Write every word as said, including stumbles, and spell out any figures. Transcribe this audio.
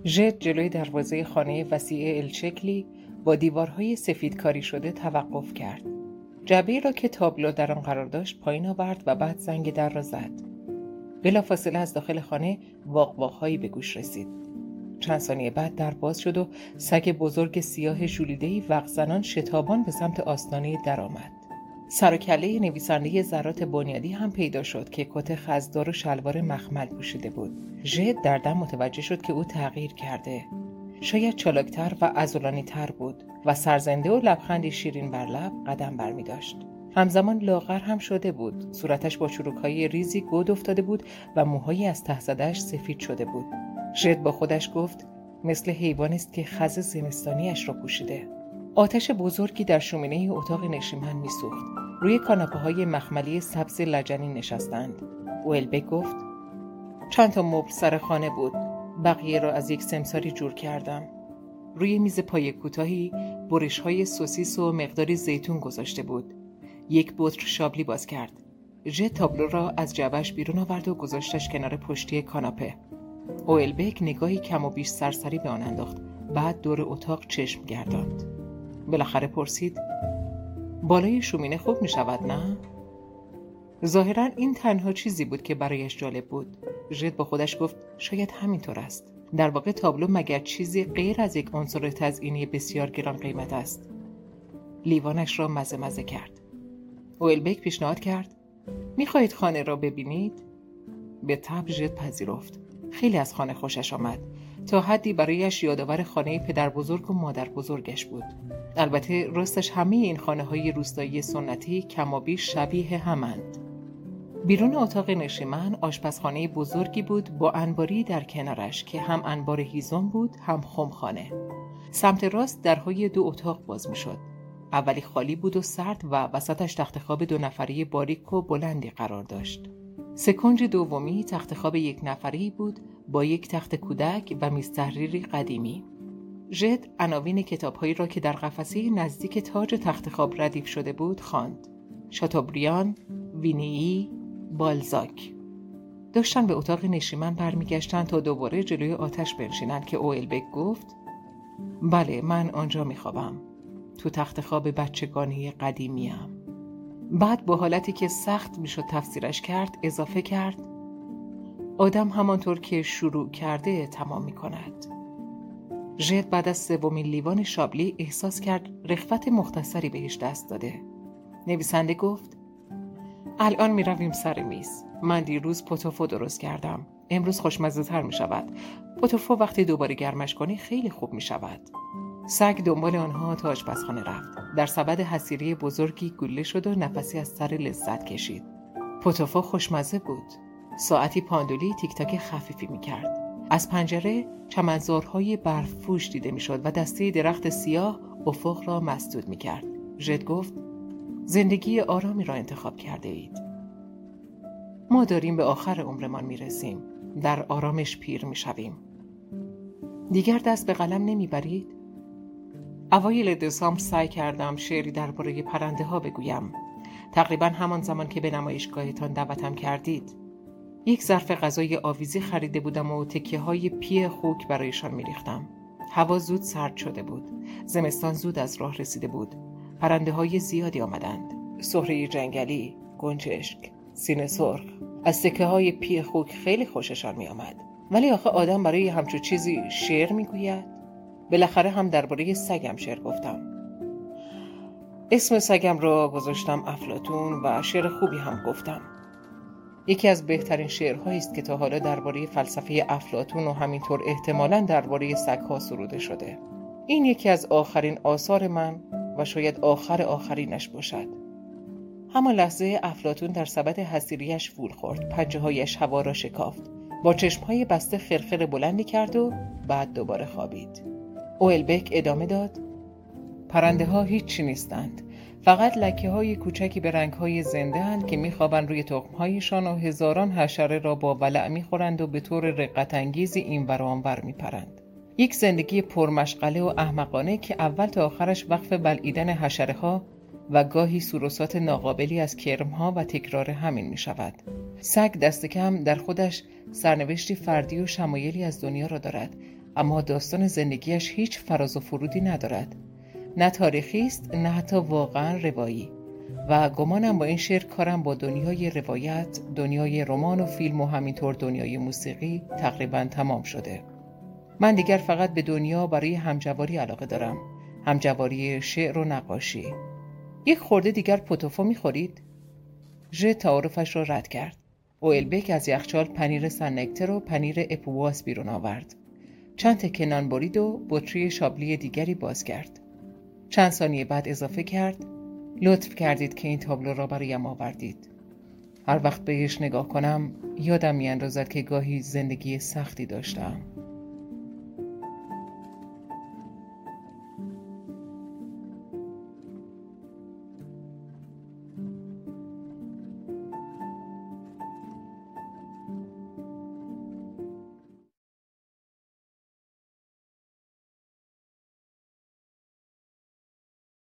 ژد جلوی دروازه خانه وسیع الشکلی با دیوارهای سفید کاری شده توقف کرد. جعبه‌ای را که تابلو در آن قرار داشت پایین آورد و بعد زنگ در را زد. بلافاصله از داخل خانه واق-واق‌هایی به گوش رسید. چند ثانیه بعد در باز شد و سگ بزرگ سیاه ژولیده‌ای وق‌زنان شتابان به سمت آستانه در آمد. سر و کله نویسنده ذرات بنیادی هم پیدا شد که کت خزدار و شلوار مخمل پوشیده بود. ژد در دم متوجه شد که او تغییر کرده. شاید چالاکتر و عضلانی‌تر بود و سرزنده و لبخندی شیرین بر لب قدم برمی داشت. همزمان لاغر هم شده بود. صورتش با چروک‌های ریزی گود افتاده بود و موهایی از ته زده‌اش سفید شده بود. ژد با خودش گفت مثل حیوانی است که خز زمستانی‌اش را پوشیده. آتش بزرگی در شومینه اتاق نشیمن می‌سوخت. روی کاناپه‌های مخملی سبز لجنی نشستند. اوئلبک گفت چند تا مبل سر خانه بود. بقیه را از یک سمساری جور کردم. روی میز پای کوتاهی برش‌های سوسیس و مقداری زیتون گذاشته بود. یک بطر شابلی باز کرد. ژد تابلو را از جعبه‌اش بیرون آورد و گذاشتش کنار پشتی کاناپه. اوئلبک نگاهی کم و بیش سرسری به آن انداخت. بعد دور اتاق چشم گرداند. بالاخره پرسید بالای شومینه خوب می شود نه؟ ظاهراً این تنها چیزی بود که برایش جالب بود. ژد با خودش گفت شاید همینطور است. در واقع تابلو مگر چیزی غیر از یک عنصر تزئینی بسیار گران قیمت است. لیوانش را مزه مزه کرد. اوئلبک پیشنهاد کرد می‌خواهید خانه را ببینید؟ به طبع ژد پذیرفت. خیلی از خانه خوشش آمد. تا حدی برایش یادآور خانه پدر بزرگ و مادر بزرگش بود. البته راستش همه این خانه های روستایی سنتی کمابیش شبیه همند. بیرون اتاق نشیمن آشپزخانه بزرگی بود با انباری در کنارش که هم انبار هیزم بود هم خمخانه. سمت راست درهای دو اتاق باز می شد. اولی خالی بود و سرد و وسطش تخت خواب دو نفری باریک و بلندی قرار داشت. سکنج دومی تخت خواب یک نفری بود با یک تخت کودک و میز تحریری قدیمی. ژد عناوین کتاب‌هایی را که در قفسه نزدیک تاج تخت خواب ردیف شده بود خواند. شاتوبریان، وینیی، بالزاک. داشتن به اتاق نشیمن برمیگشتند تا دوباره جلوی آتش بنشینند که اوئلبک گفت بله من آنجا میخوابم. تو تخت خواب بچگانه قدیمیم. بعد با حالتی که سخت میشد تفسیرش کرد اضافه کرد آدم همانطور که شروع کرده تمام میکند. ژد بعد از سومین لیوان شابلی احساس کرد رغبت مختصری بهش دست داده. نویسنده گفت الان می رویم سر میز. من دیروز پوتوفو درست کردم. امروز خوشمزه تر می شود. پوتوفو وقتی دوباره گرمش کنی خیلی خوب می شود. سگ دنبال آنها تا آشپزخانه رفت. در سبد حصیری بزرگی گله شد و نفسی از سر لذت کشید. پوتوفو خوشمزه بود. ساعتی پاندولی تیک تاک خفیفی می کرد. از پنجره چمنزارهای برفپوش دیده می شد و دسته درخت سیاه افق را مسدود می کرد. ژد گفت زندگی آرامی را انتخاب کرده اید. ما داریم به آخر عمرمان می رسیم. در آرامش پیر می شویم. دیگر دست به قلم نمی برید؟ اوایل دسامبر سعی کردم شعری درباره پرنده ها بگویم. تقریبا همان زمان که به نمایشگاهتان دعوتم کردید. یک ظرف غذای آویزی خریده بودم و تکیه های پی خوک برایشان می ریختم. هوا زود سرد شده بود. زمستان زود از راه رسیده بود. پرنده های زیادی آمدند. سهره جنگلی، گنجشک، سینه سرخ. از تکه های پی خوک خیلی خوششان می آمد. ولی آخه آدم برای همچون چیزی شعر می گوید؟ بالاخره هم درباره سگم شعر گفتم. اسم سگم را گذاشتم افلاطون و شعر خوبی هم گفتم. یکی از بهترین شعرهایی است که تا حالا درباره فلسفه افلاطون و همینطور احتمالاً درباره سگ‌ها سروده شده. این یکی از آخرین آثار من و شاید آخر آخرینش باشد. همان لحظه افلاطون در سبد حصیریش فول خورد، پنجه‌هایش هوا را شکافت، با چشم‌های بسته خرخر بلندی کرد و بعد دوباره خوابید. اوئلبک ادامه داد: پرنده ها هیچی نیستند، فقط لکه های کوچکی به رنگ های زنده اند که میخوابند روی تخم هایشان و هزاران حشره را با ولع میخورند و به طور رقت انگیزی این ور و آن ور میپرند. یک زندگی پرمشغله و احمقانه که اول تا آخرش وقف بلعیدن حشره ها و گاهی سوروسات ناقابلی از کرم ها و تکرار همین میشود. سگ دست کم در خودش سرنوشتی فردی و شمایلی از دنیا را دارد، اما داستان زندگیش هیچ فراز و فرودی ندارد. نه تاریخی است، نه حتی واقعا روایی. و گمانم با این شعر کارم با دنیای روایت، دنیای رمان و فیلم و همینطور دنیای موسیقی تقریبا تمام شده. من دیگر فقط به دنیا برای همجواری علاقه دارم. همجواری شعر و نقاشی. یک خورده دیگر پوتوفو میخورید؟ ژ تعارفش را رد کرد. اوئلبک از یخچال پنیر سنکتر و پنیر اپواس بیرون آورد. چند تکه نان برید و بطری شابلی دیگری باز کرد. چند ثانیه بعد اضافه کرد: لطف کردید که این تابلو را برایم آوردید. هر وقت بهش نگاه کنم یادم میاندازد که گاهی زندگی سختی داشتم.